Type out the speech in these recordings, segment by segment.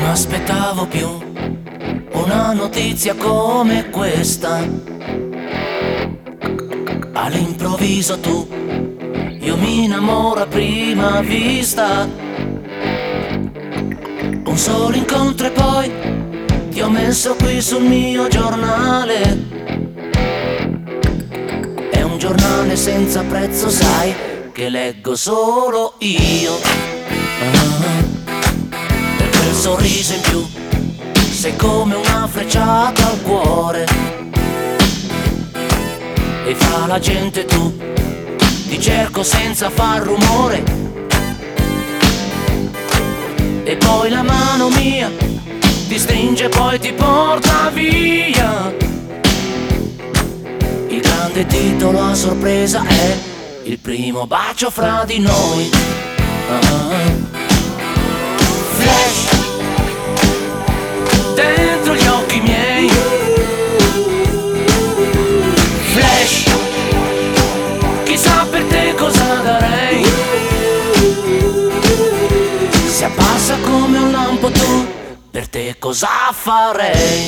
aspettavo più una notizia come questa. All'improvviso tu, io mi innamoro a prima vista. Un solo incontro e poi ti ho messo qui sul mio giornale. È un giornale senza prezzo, sai, che leggo solo io. Per quel sorriso in più sei come una frecciata al cuore. E fra la gente tu ti cerco senza far rumore. E poi la mano mia ti stringe, poi ti porta via. Il grande titolo a sorpresa è il primo bacio fra di noi. Flash dentro gli occhi miei. Flash, chissà per te cosa darei. Se appassa come un lampo tu, per te cosa farei?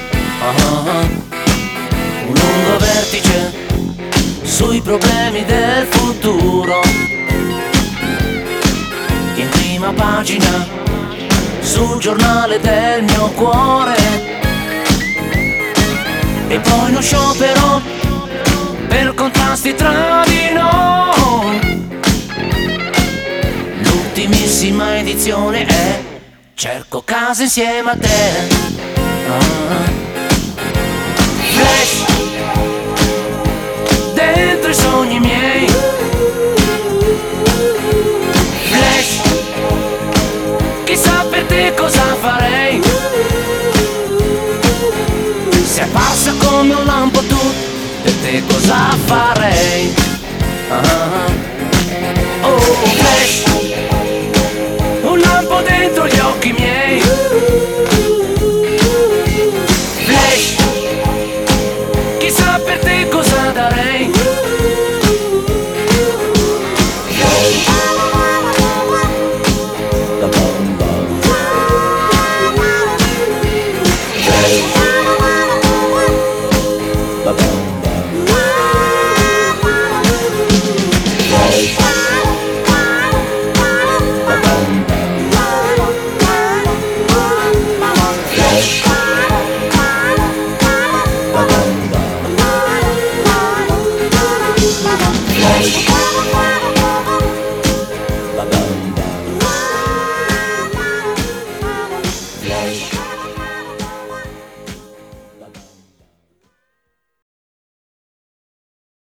Un lungo vertice sui problemi del futuro. In prima pagina sul giornale del mio cuore. E poi uno sciopero per contrasti tra di noi. L'ultimissima edizione è cerco casa insieme a te. Flash dentro i sogni miei. Flash, chissà per te cosa farei. Se passa come un lampo tu, per te cosa farei?